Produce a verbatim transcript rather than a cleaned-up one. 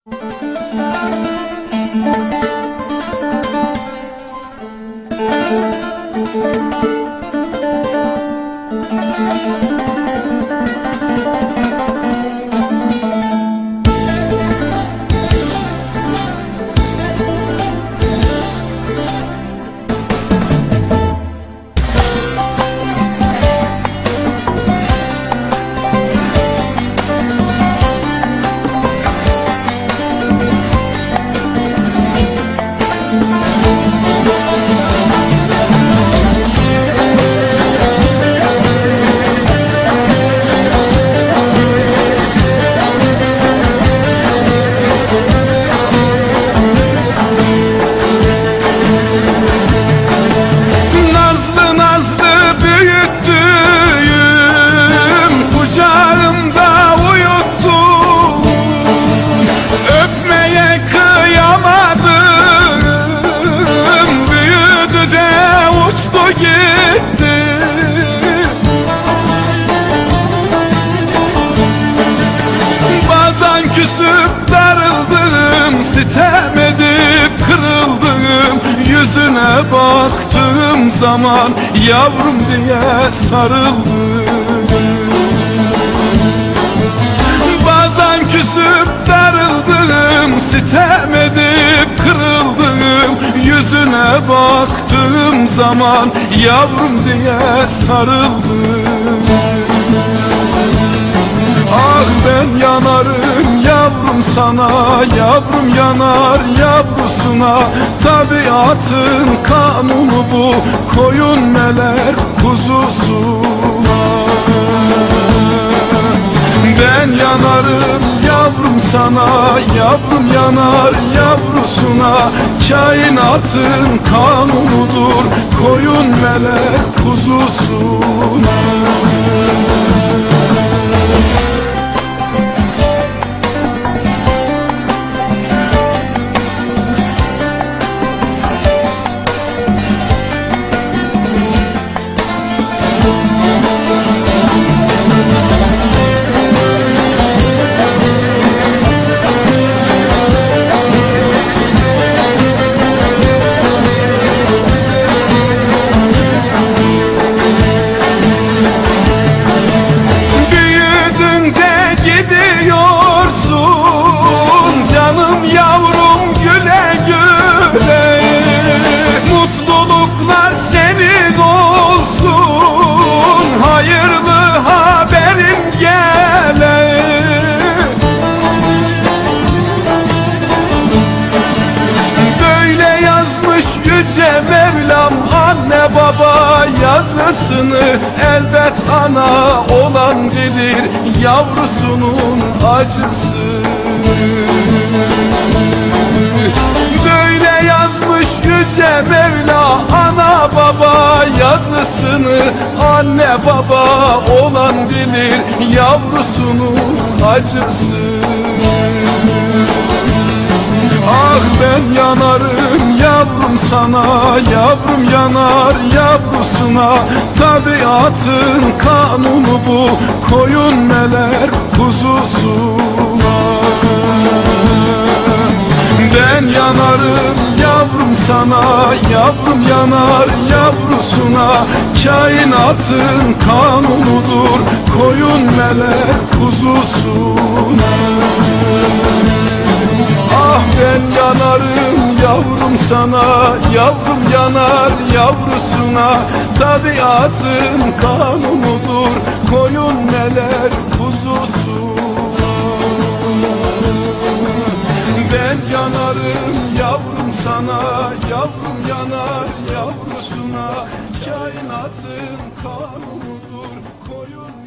Küsüp darıldım, sitem edip kırıldım. Yüzüne baktığım zaman yavrum diye sarıldım. Bazen küsüp darıldım, sitem edip kırıldım. Yüzüne baktığım zaman yavrum diye sarıldım. Ah ben yanarım yavrum sana, yavrum yanar yavrusuna. Tabiatın kanunu bu, koyun melek kuzusuna. Ben yanarım yavrum sana, yavrum yanar yavrusuna. Kainatın kanunudur, koyun melek kuzusuna. Mevlam anne baba yazısını elbet ana olan bilir yavrusunun acısı. Böyle yazmış yüce Mevla ana baba yazısını, anne baba olan bilir yavrusunun acısı. Ah ben yanarım yavrum sana, yavrum yanar yavrusuna. Tabiatın kanunu bu, koyun melek kuzusuna. Ben yanarım yavrum sana, yavrum yanar yavrusuna. Kainatın kanunudur, koyun melek kuzusuna. Ah ben yanarım yavrum sana, yavrum yanar yavrusuna. Tabiatın kanunudur, koyun neler kuzusuna. Ben yanarım yavrum sana, yavrum yanar yavrusuna. Kainatın kanunudur, koyun